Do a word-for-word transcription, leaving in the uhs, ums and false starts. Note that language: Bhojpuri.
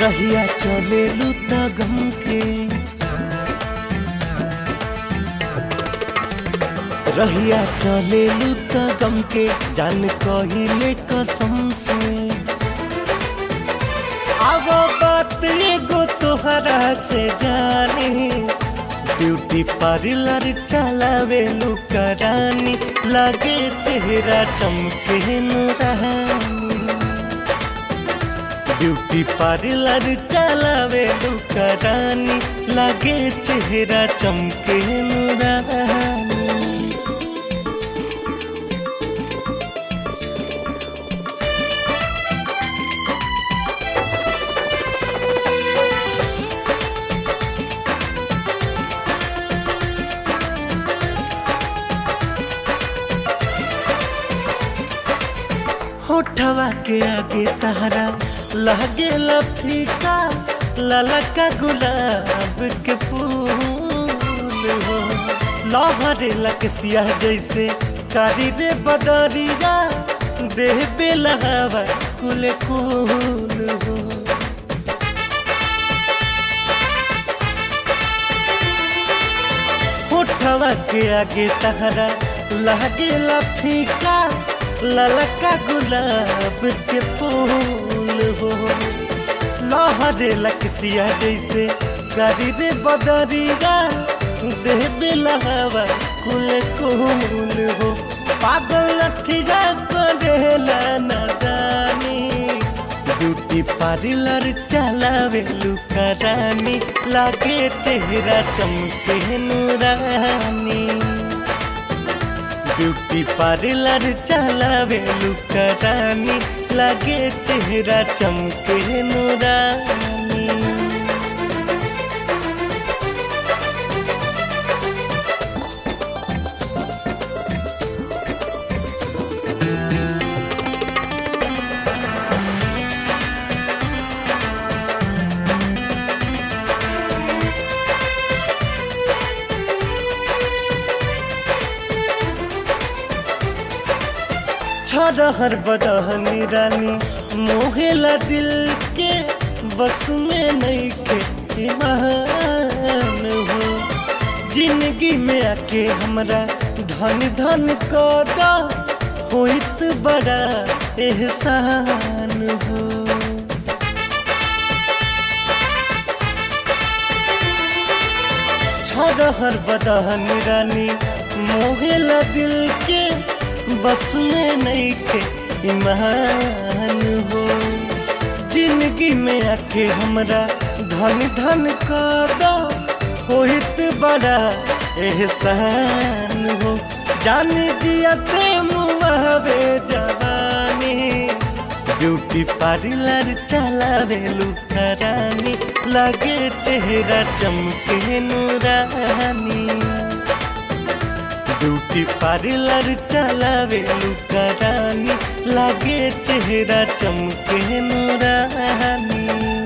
रहिया चले लूता गम के रहिया चले लूता गम के जान कहिले कसम से अब बात एगो तोहरा से जाने ब्यूटी पार्लर चलावे लुकरानी लगे चेहरा चमके नूरानी ब्यूटी पार्लर चलावे लुकरानी लगे चेहरा चमके नूरानी। होठवा के आगे तहरा लगे लफीका ललका गुलाब के फूल हो लहरे लकसिया जैसे कारी रे बदरिया देह बेलहवा कुल कुल हो। होठवा के आगे तहरा लगे लफीका ललका गुलाब के फूल हो लहरे लकसिया जैसे कारी रे बदरिया देह बेलहवा कुल कुल हो। पागल लठिया करेला नादानी ब्यूटी पार्लर चलावे लुकरानी लागे चेहरा चमके नूरानी ब्यूटी पार्लर चलावे लुकरानी लगे चेहरा चमके नूरानी। छरहर बदहनी रानी मोहेला दिल के बस में नहीं के ईमान हो जिंदगी में आके हमरा धन धन कदा होइत बड़ा एहसान हो। छरहर बदहनी रानी मोहेला दिल के बस में नहीं के ईमान हो जिंदगी में आके हमरा धन धन कदा होइत बड़ा एहसान हो। जान जियते मुआवे जवानी ब्यूटी पार्लर चलावे लुकरानी लगे चेहरा चमके नूरानी ब्यूटी पार्लर चलावे लुकरानी लागे चेहरा चमके नूरानी।